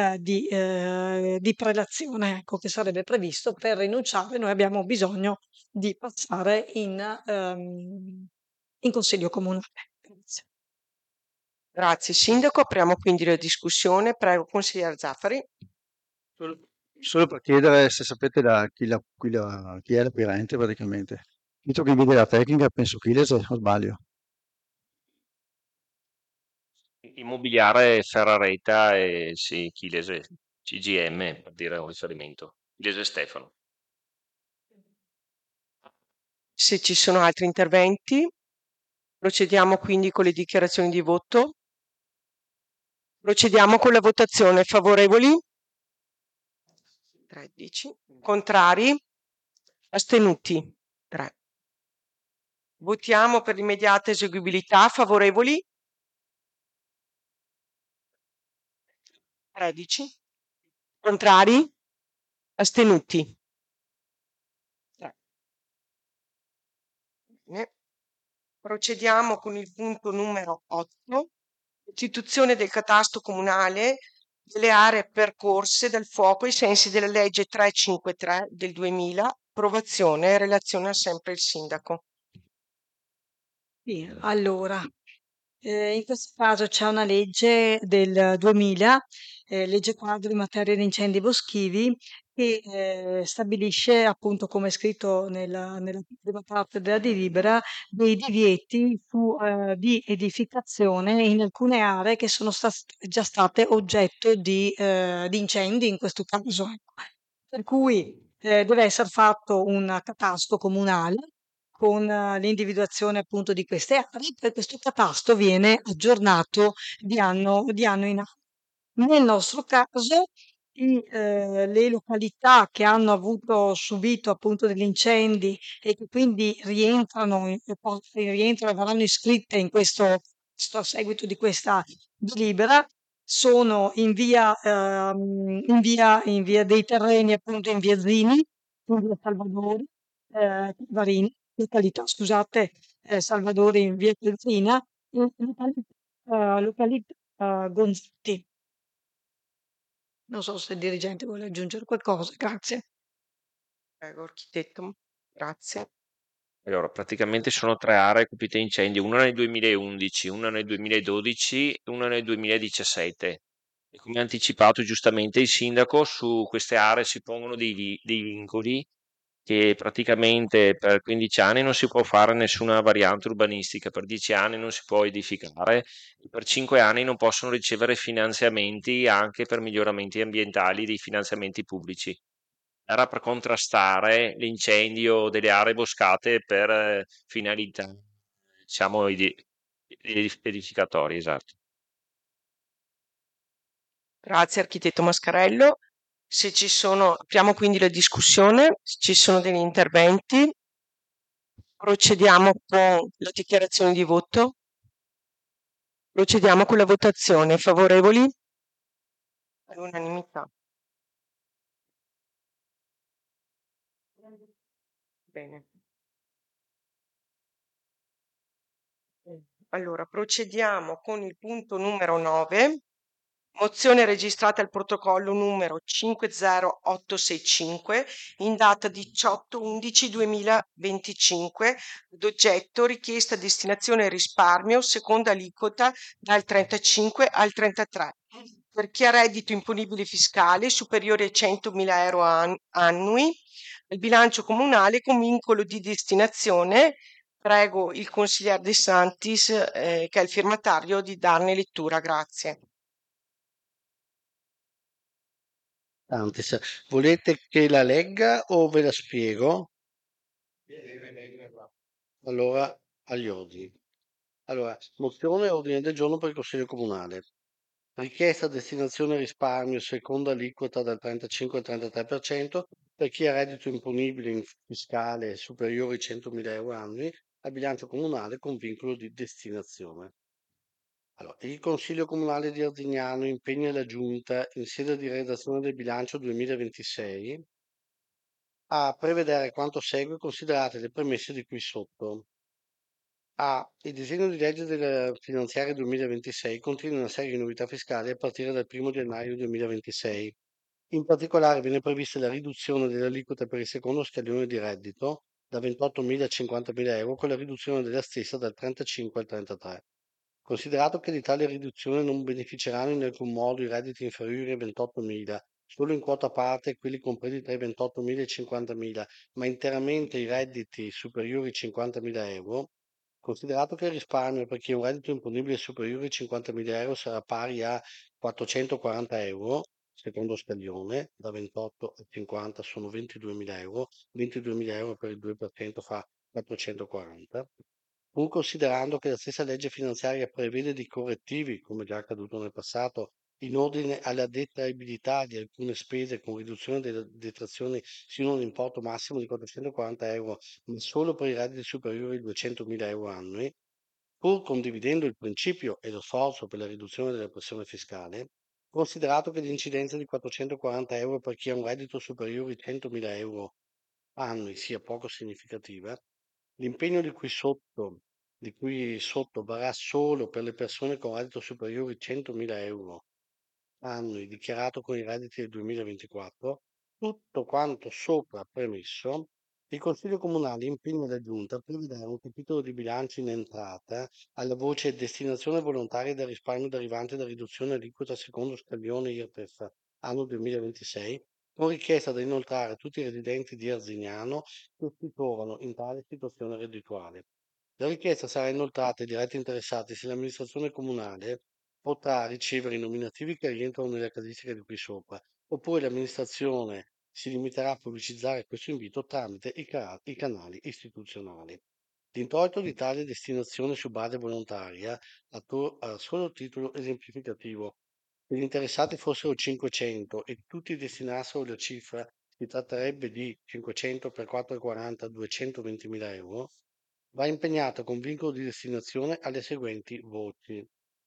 di prelazione, ecco, che sarebbe previsto. Per rinunciare noi abbiamo bisogno di passare in Consiglio Comunale. Grazie. Grazie Sindaco, apriamo quindi la discussione. Prego consigliere Zaffari. Solo per chiedere se sapete chi è l'acquirente praticamente. Visto che in via della Tecnica penso Chilese, o sbaglio? Immobiliare Ferrareta e sì, Chilese, CGM per dire un riferimento. Chilese Stefano. Se ci sono altri interventi, procediamo quindi con le dichiarazioni di voto. Procediamo con la votazione. Favorevoli? 13. Contrari? Astenuti? 3. Votiamo per l'immediata eseguibilità. Favorevoli? 13. Contrari? Astenuti? 3. Bene. Procediamo con il punto numero 8. Istituzione del catasto comunale delle aree percorse dal fuoco ai sensi della legge 353 del 2000. Approvazione, relazione sempre il sindaco. Sì, allora, In questo caso c'è una legge del 2000, legge quadro in materia di incendi boschivi, che stabilisce, appunto, come è scritto nella prima parte della delibera, dei divieti di edificazione in alcune aree che sono già state oggetto di incendi, in questo caso. Ecco. Per cui deve essere fatto un catasto comunale con l'individuazione appunto di queste aree, poi questo catasto viene aggiornato di anno in anno. Nel nostro caso le località che hanno subito appunto degli incendi e che quindi rientrano, rientrano e verranno iscritte in questo a seguito di questa delibera sono in via dei Terreni, appunto in via Zini, in via Salvadori, Varini, località, scusate, Salvadori in via Calzina, in località Gonzatti. Non so se il dirigente vuole aggiungere qualcosa, grazie. Prego, architetto. Grazie. Allora, praticamente sono 3 aree colpite da incendi, una nel 2011, una nel 2012 e una nel 2017. E come ha anticipato giustamente il sindaco, su queste aree si pongono dei vincoli che praticamente per 15 anni non si può fare nessuna variante urbanistica, per 10 anni non si può edificare, e per 5 anni non possono ricevere finanziamenti anche per miglioramenti ambientali dei finanziamenti pubblici. Era per contrastare l'incendio delle aree boscate per finalità, diciamo, edificatorie, esatto. Grazie, architetto Mascarello. Se ci sono, apriamo quindi la discussione, se ci sono degli interventi, procediamo con la dichiarazione di voto. Procediamo con la votazione. Favorevoli? All'unanimità. Bene. Allora, procediamo con il punto numero 9. Mozione registrata al protocollo numero 50865 in data 18/11/2025, d'oggetto richiesta destinazione risparmio seconda aliquota dal 35 al 33 per chi ha reddito imponibile fiscale superiore ai 100.000 euro annui al bilancio comunale con vincolo di destinazione. Prego il consigliere De Santis, che è il firmatario, di darne lettura. Grazie. Antes, volete che la legga o ve la spiego? Allora, agli ordini. Allora, mozione e ordine del giorno per il Consiglio Comunale. Richiesta destinazione risparmio seconda aliquota dal 35 al 33% per chi ha reddito imponibile in fiscale superiore ai 100.000 euro annui al bilancio comunale con vincolo di destinazione. Allora, il Consiglio Comunale di Ardignano impegna la Giunta in sede di redazione del bilancio 2026 a prevedere quanto segue considerate le premesse di qui sotto. A. Il disegno di legge della finanziaria 2026 contiene una serie di novità fiscali a partire dal 1 gennaio 2026. In particolare viene prevista la riduzione dell'aliquota per il secondo scaglione di reddito da 28.000 a 50.000 euro con la riduzione della stessa dal 35 al 33. Considerato che di tale riduzione non beneficeranno in alcun modo i redditi inferiori a 28.000, solo in quota parte quelli compresi tra i 28.000 e i 50.000, ma interamente i redditi superiori ai 50.000 euro, considerato che il risparmio per chi ha un reddito imponibile superiore ai 50.000 euro sarà pari a 440 euro, secondo scaglione, da 28 a 50 sono 22.000 euro, 22.000 euro per il 2% fa 440, pur considerando che la stessa legge finanziaria prevede dei correttivi, come già accaduto nel passato, in ordine alla detraibilità di alcune spese con riduzione delle detrazioni sino a un importo massimo di 440 euro, ma solo per i redditi superiori ai 200.000 euro annui, pur condividendo il principio e lo sforzo per la riduzione della pressione fiscale, considerato che l'incidenza di 440 euro per chi ha un reddito superiore ai 100.000 euro annui sia poco significativa, l'impegno di cui sotto varrà solo per le persone con reddito superiore ai 100.000 euro annui dichiarato con i redditi del 2024, tutto quanto sopra premesso Il Consiglio Comunale impegna la Giunta a prevedere un capitolo di bilancio in entrata alla voce destinazione volontaria del risparmio derivante da riduzione aliquota secondo scaglione IRPEF anno 2026, con richiesta da inoltrare a tutti i residenti di Arzignano che si trovano in tale situazione reddituale. La richiesta sarà inoltrata ai diretti interessati se l'amministrazione comunale potrà ricevere i nominativi che rientrano nella casistica di qui sopra, oppure l'amministrazione si limiterà a pubblicizzare questo invito tramite i canali istituzionali. L'introito di tale destinazione su base volontaria a solo titolo esemplificativo. Se gli interessati fossero 500 e tutti destinassero la cifra, si tratterebbe di 500 per 4,40, 220.000 euro, va impegnato con vincolo di destinazione alle seguenti voci.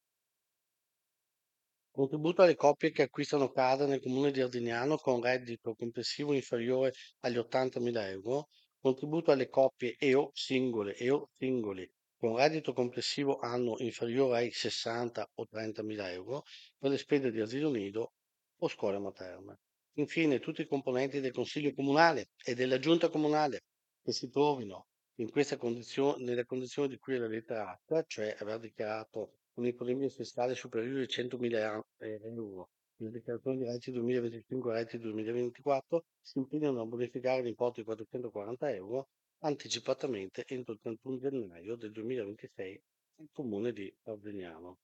Contributo alle coppie che acquistano casa nel comune di Ardignano con reddito complessivo inferiore agli 80.000 euro. Contributo alle coppie e/o singoli con reddito complessivo annuo inferiore ai 60 o 30.000 euro per le spese di asilo nido o scuola materna. Infine, tutti i componenti del Consiglio Comunale e della Giunta Comunale che si trovino in questa condizione, nelle condizioni di cui è la lettera H, cioè aver dichiarato un equilibrio fiscale superiore ai 100.000 euro nella dichiarazione di redditi 2025 e redditi 2024, si impegnano a bonificare l'importo di 440 euro anticipatamente entro il 31 gennaio del 2026 al comune di Arzignano.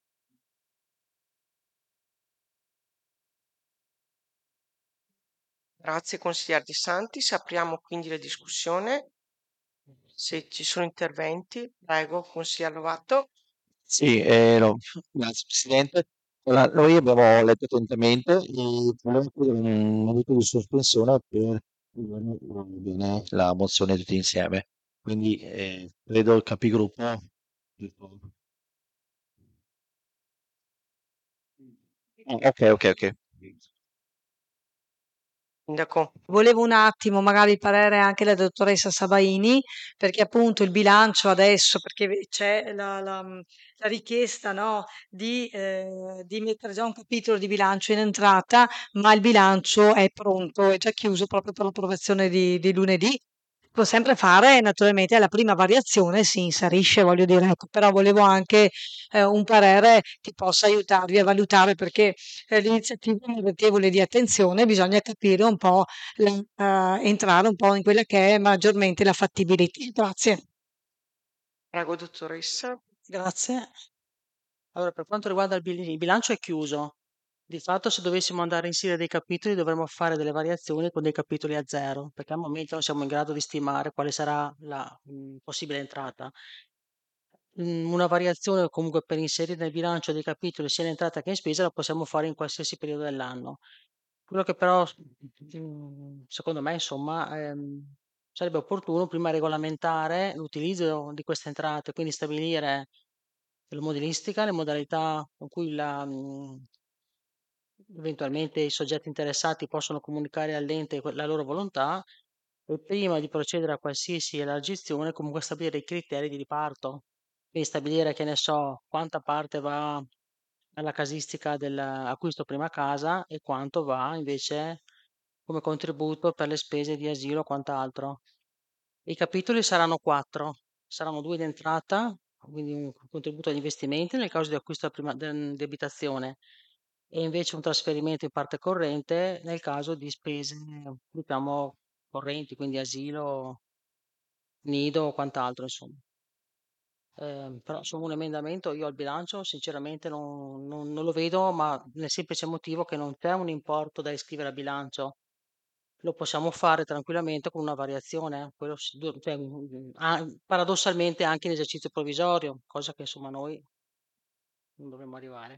Grazie consigliere Di Santis. Apriamo quindi la discussione. Se ci sono interventi, prego, consigliere Lovato. Sì, grazie Presidente. Allora, noi abbiamo letto attentamente e volevo chiedere un minuto di sospensione per vedere bene la mozione tutti insieme. Quindi credo il capigruppo. Ok, ok, ok. Sindaco. Volevo un attimo magari il parere anche della dottoressa Sabaini, perché appunto il bilancio adesso, perché c'è la richiesta, no, di mettere già un capitolo di bilancio in entrata, ma il bilancio è pronto, è già chiuso proprio per l'approvazione di lunedì. Può sempre fare, naturalmente, alla prima variazione si inserisce, voglio dire, ecco, però volevo anche un parere che possa aiutarvi a valutare perché l'iniziativa è meritevole di attenzione, bisogna capire un po', entrare un po' in quella che è maggiormente la fattibilità. Grazie. Prego, dottoressa. Grazie. Allora, per quanto riguarda il bilancio è chiuso. Di fatto, se dovessimo andare a inserire dei capitoli, dovremmo fare delle variazioni con dei capitoli a zero, perché al momento non siamo in grado di stimare quale sarà la possibile entrata. Una variazione comunque per inserire nel bilancio dei capitoli sia in entrata che in spesa la possiamo fare in qualsiasi periodo dell'anno. Quello che però, secondo me, insomma, sarebbe opportuno prima regolamentare l'utilizzo di queste entrate, quindi stabilire la modellistica, le modalità con cui eventualmente i soggetti interessati possono comunicare all'ente la loro volontà e prima di procedere a qualsiasi elargizione comunque stabilire i criteri di riparto, quindi stabilire, che ne so, quanta parte va alla casistica dell'acquisto prima casa e quanto va invece come contributo per le spese di asilo o quant'altro. I capitoli saranno 4, saranno 2 di entrata, quindi un contributo agli investimenti nel caso di acquisto di abitazione e invece un trasferimento in parte corrente nel caso di spese, diciamo, correnti, quindi asilo, nido o quant'altro, insomma. Però su un emendamento io al bilancio sinceramente non lo vedo, ma nel semplice motivo che non c'è un importo da iscrivere a bilancio. Lo possiamo fare tranquillamente con una variazione, quello cioè, paradossalmente anche in esercizio provvisorio, cosa che insomma noi non dovremmo arrivare.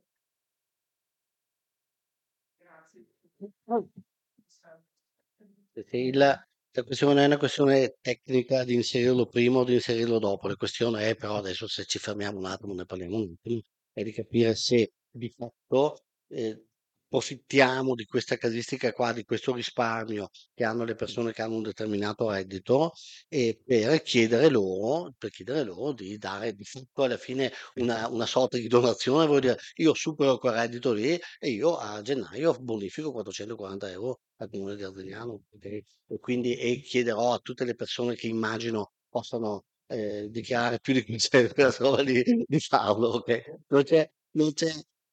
Perché la questione non è una questione tecnica di inserirlo prima o di inserirlo dopo, la questione è però adesso se ci fermiamo un attimo, ne parliamo un attimo, è di capire se di fatto approfittiamo di questa casistica qua, di questo risparmio che hanno le persone che hanno un determinato reddito e per chiedere loro di dare di fatto alla fine una sorta di donazione, vuol dire io supero quel reddito lì e io a gennaio bonifico 440 euro al comune di Arzignano, ok? E quindi chiederò a tutte le persone che immagino possano dichiarare più di 15 persone di farlo, ok? Non c'è, non c'è,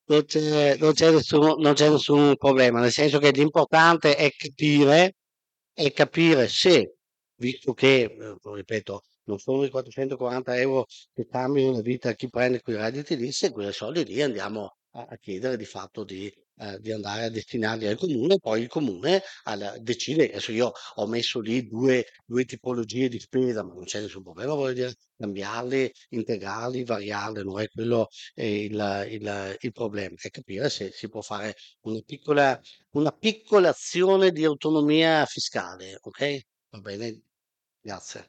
non c'è nessun problema, nel senso che l'importante è capire se, visto che, ripeto, non sono i 440 euro che cambiano la vita a chi prende quei redditi lì, se quei soldi lì andiamo a chiedere di fatto di andare a destinarli al comune, poi il comune decide, adesso io ho messo lì due tipologie di spesa, ma non c'è nessun problema, voglio dire, cambiarli, integrarli, variarli, non è quello il problema, è capire se si può fare una piccola azione di autonomia fiscale, ok? Va bene, grazie.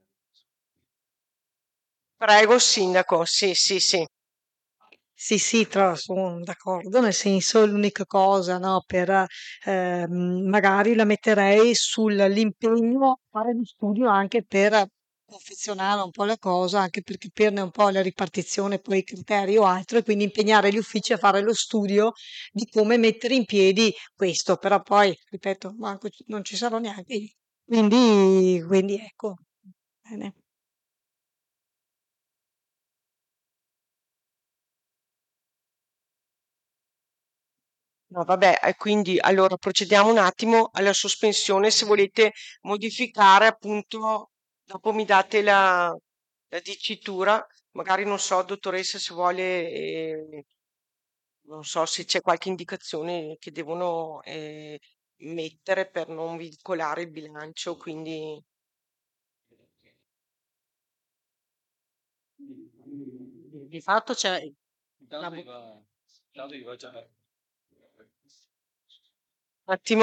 Prego, sindaco. Sì, sì, sì. Sì, sono d'accordo, nel senso l'unica cosa, no, magari la metterei sull'impegno a fare lo studio anche per perfezionare un po' la cosa, anche per capirne un po' la ripartizione, poi i criteri o altro, e quindi impegnare gli uffici a fare lo studio di come mettere in piedi questo, però poi, ripeto, manco non ci sarò neanche io. Quindi ecco, bene. No, vabbè, quindi allora procediamo un attimo alla sospensione se volete modificare appunto, dopo mi date la dicitura, magari non so, dottoressa, se vuole, non so se c'è qualche indicazione che devono mettere per non vincolare il bilancio, quindi Di fatto c'è la un attimo.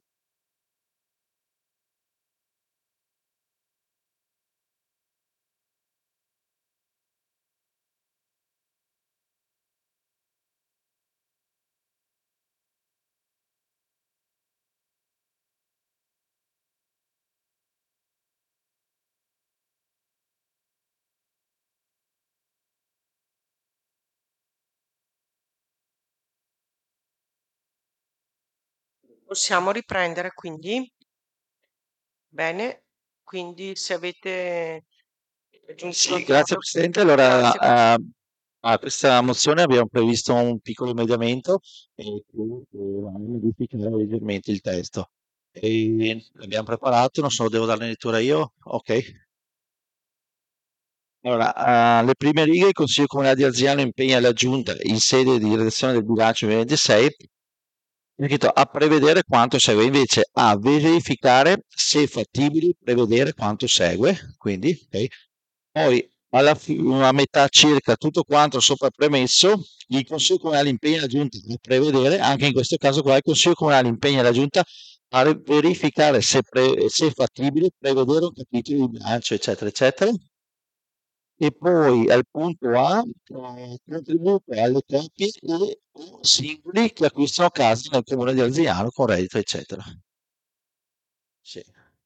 Possiamo riprendere quindi? Bene, quindi se avete aggiunto Sì, grazie qualcosa, Presidente. Allora, grazie. a questa mozione abbiamo previsto un piccolo emendamento e quindi va a modificare leggermente il testo. E l'abbiamo preparato, non so, devo darne lettura io? Ok. Allora, alle prime righe il Consiglio Comunale di Arziano impegna la Giunta in sede di redazione del bilancio 2026 è scritto a prevedere quanto segue, invece a verificare se è fattibile prevedere quanto segue, quindi ok. Poi a metà circa tutto quanto sopra premesso, il Consiglio Comunale impegna la Giunta a prevedere, anche in questo caso qua il Consiglio Comunale impegna la Giunta a verificare se è fattibile prevedere un capitolo di bilancio, eccetera, eccetera. E poi al punto A, contributo alle coppie e o singoli che acquistano case nel comune di Arziano con reddito, eccetera. Sì.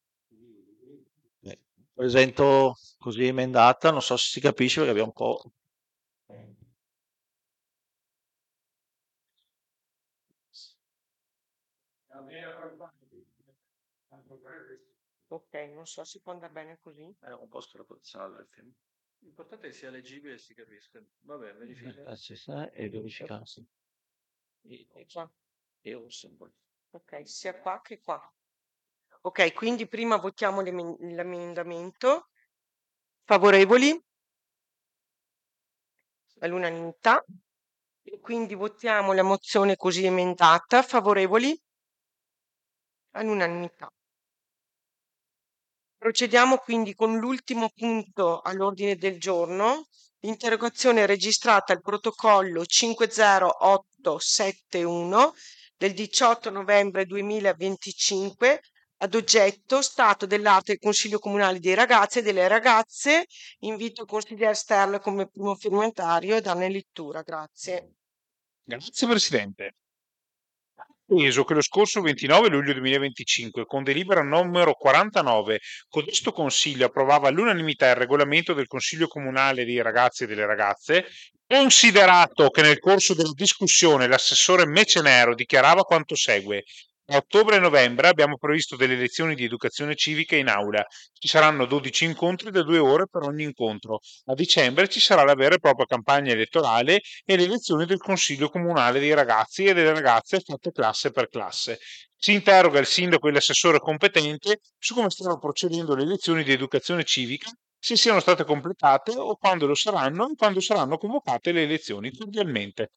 Presento così emendata, non so se si capisce perché abbiamo un po'. Ok, non so se può andare bene così. Un po' scarapazzato il film. L'importante è che sia leggibile e si capisca. Vabbè, verifica. Ci sta e verificarsi. Qua. E un simbolo. Ok, sia qua che qua. Ok, quindi prima votiamo l'emendamento. Favorevoli? All'unanimità. E quindi votiamo la mozione così emendata. Favorevoli? All'unanimità. Procediamo quindi con l'ultimo punto all'ordine del giorno, l'interrogazione registrata al protocollo 50871 del 18 novembre 2025 ad oggetto stato dell'arte del Consiglio Comunale dei Ragazzi e delle Ragazze. Invito il consigliere Sterle come primo firmatario a darne lettura. Grazie. Grazie Presidente. Atteso che lo scorso 29 luglio 2025, con delibera numero 49, codesto Consiglio approvava all'unanimità il regolamento del Consiglio Comunale dei Ragazzi e delle Ragazze, considerato che nel corso della discussione l'assessore Mecenero dichiarava quanto segue: a ottobre e novembre abbiamo previsto delle lezioni di educazione civica in aula. Ci saranno 12 incontri da 2 ore per ogni incontro. A dicembre ci sarà la vera e propria campagna elettorale e le elezioni del Consiglio Comunale dei Ragazzi e delle Ragazze fatte classe per classe. Si interroga il sindaco e l'assessore competente su come stanno procedendo le lezioni di educazione civica, se siano state completate o quando lo saranno e quando saranno convocate le elezioni. Cordialmente.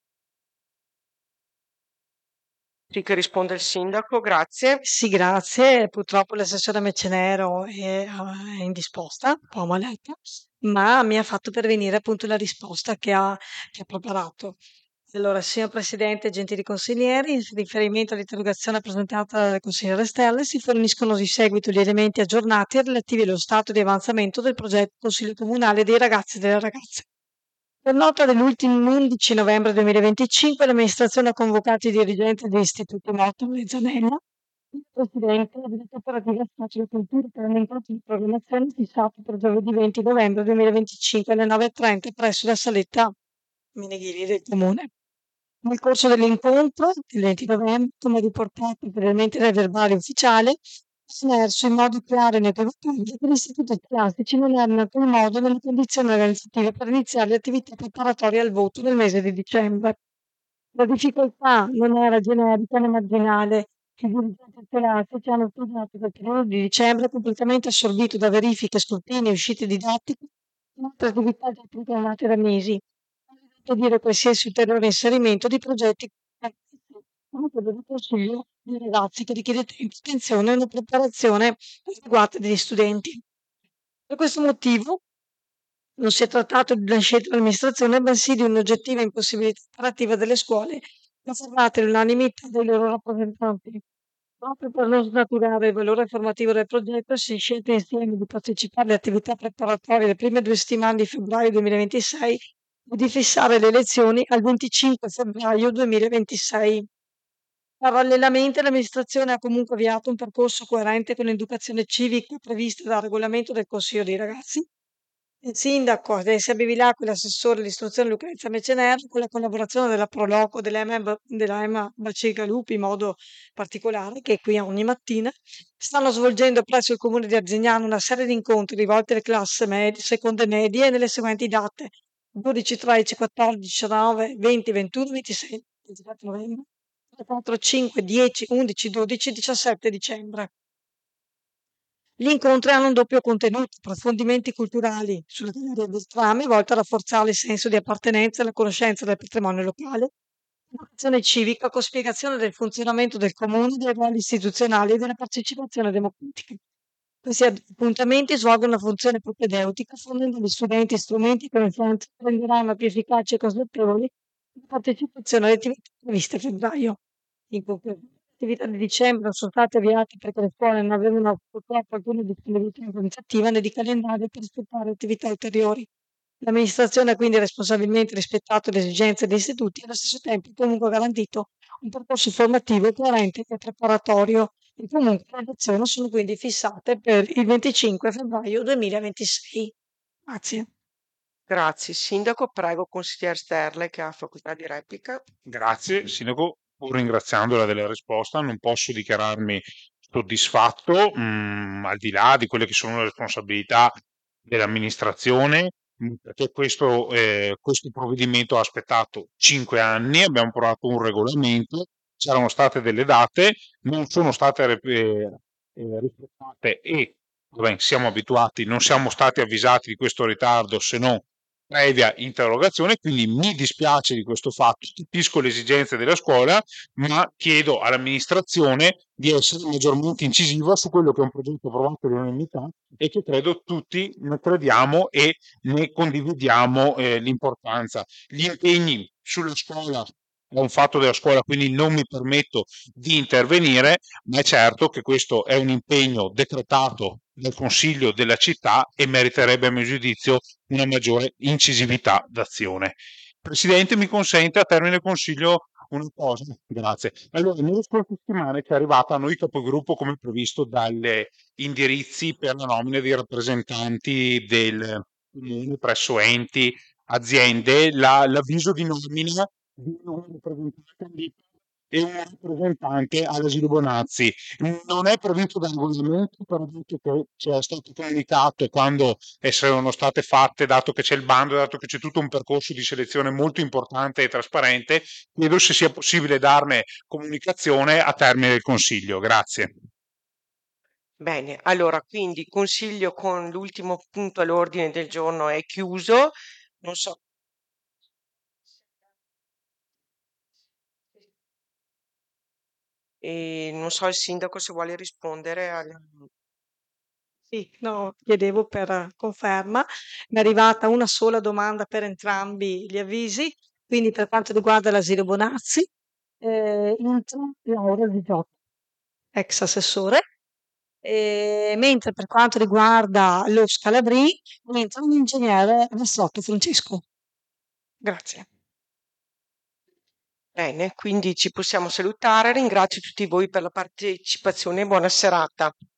Sì, che risponde il sindaco, grazie. Sì, grazie. Purtroppo l'assessore Mecenero è indisposta, un po' ammalata, ma mi ha fatto pervenire appunto la risposta che ha preparato. Allora, signor Presidente, gentili consiglieri, in riferimento all'interrogazione presentata dal consigliere Stelle, si forniscono di seguito gli elementi aggiornati relativi allo stato di avanzamento del progetto Consiglio Comunale dei Ragazzi e delle Ragazze. Per nota dell'ultimo 11 novembre 2025, l'amministrazione ha convocato i dirigenti degli istituti Morto e Zanella, il presidente della cooperativa Spazio Cultura per un incontro di programmazione fissato per giovedì 20 novembre 2025 alle 9:30 presso la saletta Meneghini del Comune. Nel corso dell'incontro, il 20 novembre, come riportato anteriormente nel verbale ufficiale, è emerso in modo chiaro e inequivocabile che gli istituti scolastici non erano in alcun modo nelle condizioni organizzative per iniziare le attività preparatorie al voto nel mese di dicembre. La difficoltà non era generica né marginale. I dirigenti scolastici hanno studiato che il periodo di dicembre è completamente assorbito da verifiche, scrutini e uscite didattiche e altre attività già programmate da mesi. Dire qualsiasi ulteriore inserimento di progetti come quello del Consiglio dei Ragazzi che richiede tempo, attenzione e una preparazione adeguata degli studenti. Per questo motivo non si è trattato di una scelta dell'amministrazione, bensì di un'oggettiva impossibilità operativa delle scuole, confermate all'unanimità dai loro rappresentanti. Proprio per non snaturare il valore formativo del progetto, si è scelto insieme di partecipare alle attività preparatorie le prime 2 settimane di febbraio 2026 e di fissare le elezioni al 25 febbraio 2026. Parallelamente, l'amministrazione ha comunque avviato un percorso coerente con l'educazione civica prevista dal regolamento del Consiglio dei Ragazzi. Il sindaco Alessia Bevilacqua e l'assessore all'istruzione Lucrezia Mecenero, con la collaborazione della Proloco, della EMA Bacilgalupi in modo particolare, che è qui ogni mattina, stanno svolgendo presso il comune di Arzignano una serie di incontri rivolti alle classi medie, seconde medie nelle seguenti date: 12, 13, 14, 19, 20, 21, 26, 24 novembre, 4, 5, 10, 11, 12, 17 dicembre. Gli incontri hanno un doppio contenuto: approfondimenti culturali sulla galleria del trame, volta a rafforzare il senso di appartenenza e la conoscenza del patrimonio locale, educazione civica con spiegazione del funzionamento del comune, dei ruoli istituzionali e della partecipazione democratica. Questi appuntamenti svolgono una funzione propedeutica, fornendo agli studenti strumenti e conoscenze che renderanno più efficaci e consapevoli la partecipazione alle attività previste a febbraio. In conclusione, le attività di dicembre non sono state avviate perché le scuole non avevano purtroppo alcuna disponibilità organizzativa né di calendario per rispettare attività ulteriori. L'amministrazione ha quindi responsabilmente rispettato le esigenze degli istituti e allo stesso tempo comunque garantito un percorso formativo coerente e preparatorio. E comunque le elezioni sono quindi fissate per il 25 febbraio 2026. Grazie. Grazie. Sindaco, prego, consigliere Sterle, che ha facoltà di replica. Grazie, Sindaco, pur ringraziandola della risposta, non posso dichiararmi soddisfatto, al di là di quelle che sono le responsabilità dell'amministrazione, perché questo provvedimento ha aspettato 5 anni, abbiamo provato un regolamento, c'erano state delle date, non sono state rispettate e vabbè, siamo abituati, non siamo stati avvisati di questo ritardo se non previa interrogazione, quindi mi dispiace di questo fatto, capisco le esigenze della scuola, ma chiedo all'amministrazione di essere maggiormente incisiva su quello che è un progetto approvato all'unanimità e che credo tutti ne crediamo e ne condividiamo l'importanza. Gli impegni sulla scuola è un fatto della scuola, quindi non mi permetto di intervenire, ma è certo che questo è un impegno decretato dal Consiglio della città e meriterebbe, a mio giudizio, una maggiore incisività d'azione. Presidente, mi consente, a termine del Consiglio, una cosa, grazie. Allora, nelle scorse settimane ci è arrivata a noi capogruppo, come previsto, dalle indirizzi per la nomina dei rappresentanti del comune presso enti, aziende, l'avviso di nomina di un rappresentante all'IPA e un rappresentante all'asilo Bonazzi. Non è previsto dal regolamento, però dato che ci è stato comunicato quando sono state fatte, dato che c'è il bando, dato che c'è tutto un percorso di selezione molto importante e trasparente, chiedo se sia possibile darne comunicazione a termine del Consiglio. Grazie. Bene, allora quindi il consiglio con l'ultimo punto all'ordine del giorno è chiuso. Non so. E non so il sindaco se vuole rispondere Sì, no, chiedevo per conferma. Mi è arrivata una sola domanda per entrambi gli avvisi, quindi per quanto riguarda l'asilo Bonazzi, entra Laura Di Giotto, ex assessore, mentre per quanto riguarda lo Scalabrini entra un ingegnere Massotto Francesco. Grazie. Bene, quindi ci possiamo salutare. Ringrazio tutti voi per la partecipazione e buona serata.